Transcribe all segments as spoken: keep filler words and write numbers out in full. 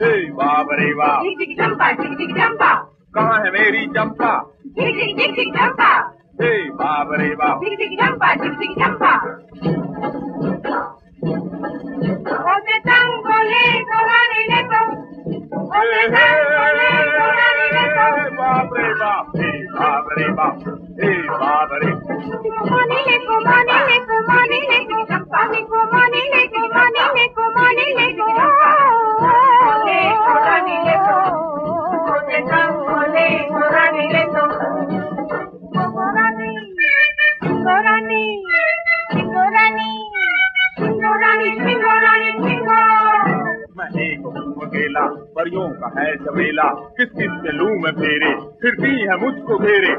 हे बाप रे बाप, झिक झिक चंपा, झिक झिक चंपा, कहाँ है मेरी चंपा? झिक झिक झिक झिक चंपा, हे बाप रे बाप, झिक झिक चंपा, झिक झिक चंपा। ओते तंगोले तोरानी ले तो, ओते तंगोले तोरानी ले तो, बाप रे बाप, हे बाप रे बाप, हे बाप रे। मानी ले को मानी ले को मानी ले को चंपा ले को मानी ले को मानी ले को मानी ले को ओते तोरानी ले तो, ओते तंगोले तोरानी ले तो। तोरानी तोरानी तोरानी तोरानी तोरानी तोरानी। मैं एक हूँ अकेला, परियों का है झमेला, किस किस से लूं मैं फेरे, फिरती है मुझको घेरे।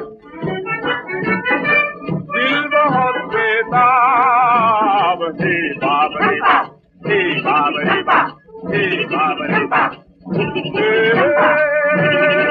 दिल बहुत बेताब, हे बाप रे बाप, हे बाप रे बाप, हे बाप रे बाप, हे